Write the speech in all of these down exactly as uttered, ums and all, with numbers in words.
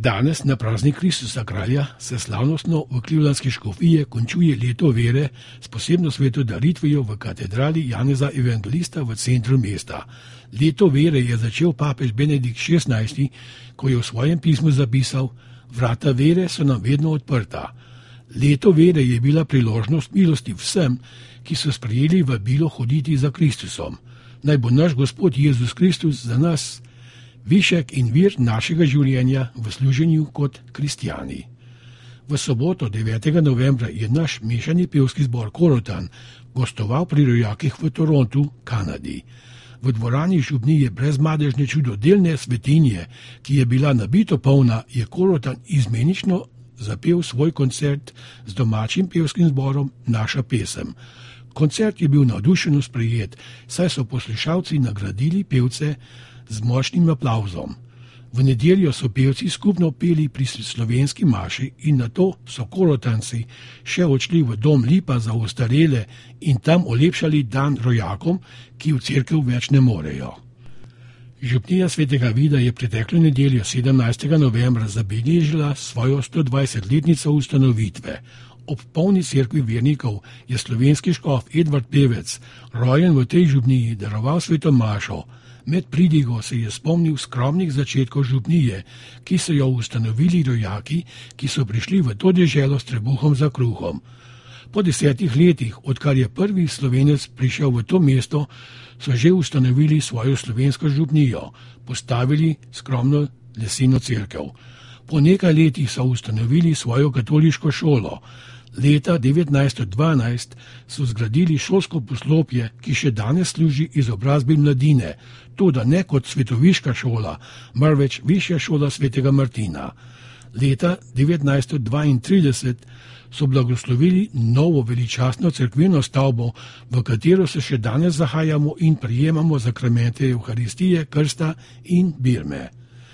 Danes, na praznik Kristusa kralja, se slavnostno v Clevelandski škofiji končuje leto vere s posebno sveto daritvijo v katedrali Janeza Evangelista v centru mesta. Leto vere je začel papež Benedikt šestnajsti, ko je v svojem pismu zapisal: vrata vere so nam vedno odprta. Leto vere je bila priložnost milosti vsem, ki so sprejeli vabilo hoditi za Kristusom. Naj bo naš Gospod Jezus Kristus za nas višek in vir našega življenja v služenju kot kristjani. V soboto devetega novembra je naš mešani pevski zbor Korotan gostoval pri rojakih v Torontu, Kanadi. V dvorani župnije brezmadežne čudodelne svetinje, ki je bila nabito polna, je Korotan izmenično zapel svoj koncert z domačim pevskim zborom Naša pesem. Koncert je bil navdušeno sprejet, saj so poslušalci nagradili pevce z močnim aplavzom. V nedeljo so pevci skupno peli pri slovenski maši in nato so Korotanci še odšli v dom Lipa za ostarele in tam olepšali dan rojakom, ki v cerkev več ne morejo. Župnija svetega Vida je preteklo nedeljo sedemnajstega novembra zabeležila svojo stodvajsetletnico ustanovitve. Ob polni cerkvi vernikov je slovenski škof Edvard Pevec, rojen v tej župniji, daroval sveto mašo. Med pridigo se je spomnil skromnih začetkov župnije, ki so jo ustanovili rojaki, ki so prišli v to deželo s trebuhom za kruhom. Po desetih letih, odkar je prvi Slovenec prišel v to mesto, so že ustanovili svojo slovensko župnijo, postavili skromno leseno cerkev. Po nekaj letih so ustanovili svojo katoliško šolo. Leta devetnajststo dvanajst so zgradili šolsko poslopje, ki še danes služi izobrazbi mladine, toda ne kot svetoviška šola, marveč višja šola svetega Martina. Leta devetnajststo dvaintrideset so blagoslovili novo veličastno cerkveno stavbo, v katero se še danes zahajamo in prijemamo zakramente Evharistije, krsta in birme.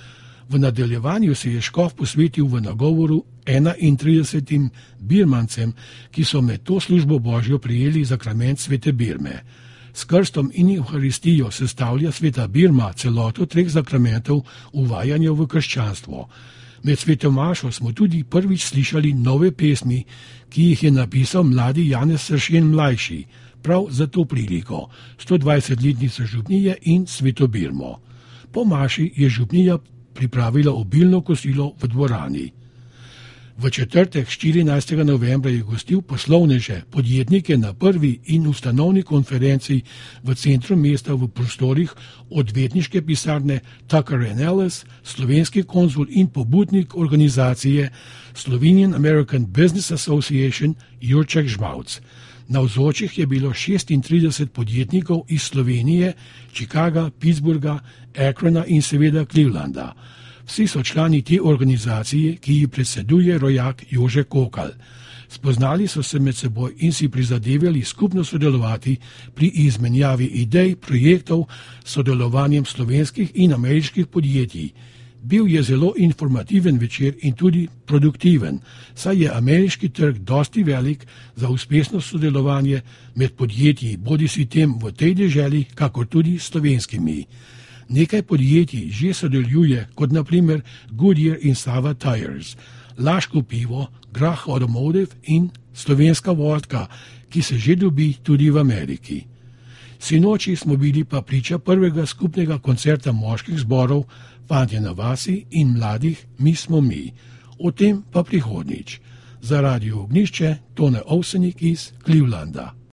V nadaljevanju se je škof posvetil v nagovoru enaintridesetim birmancem, ki so med to službo Božjo prijeli zakrament svete birme. S krstom in Evharistijo sestavlja sveta birma celoto treh zakramentov uvajanja v krščanstvo. Med sveto mašo smo tudi prvič slišali nove pesmi, ki jih je napisal mladi Janez Sršen mlajši, prav za to priliko, stodvajsetletnico župnije in sveto birmo. Po maši je župnija pripravila obilno kosilo v dvorani. V četrtek štirinajstega novembra je gostil poslovneže, podjetnike na prvi in ustanovni konferenci v centru mesta v prostorih odvetniške pisarne Tucker and Ellis, slovenski konzul in pobudnik organizacije Slovenian American Business Association Jurček Žmavc. Navzočih je bilo šestintrideset podjetnikov iz Slovenije, Chicaga, Pittsburgha, Akrona in seveda Clevelanda. Vsi so člani te organizacije, ki ji predseduje rojak Jože Kokal. Spoznali so se med seboj in si prizadevali skupno sodelovati pri izmenjavi idej, projektov, sodelovanjem slovenskih in ameriških podjetij. Bil je zelo informativen večer in tudi produktiven, saj je ameriški trg dosti velik za uspešno sodelovanje med podjetji, bodisi tem v tej deželi, kakor tudi slovenskimi. Nekaj podjetij že sodeluje, kot na primer Goodyear in Sava Tires, Laško pivo, Grah Automotive in slovenska vodka, ki se že dobi tudi v Ameriki. Sinoči smo bili pa priča prvega skupnega koncerta moških zborov Fantje na vasi in mladih Mi smo mi. O tem pa prihodnjič. Za Radio Ognjišče Tone Ovsenik iz Clevelanda.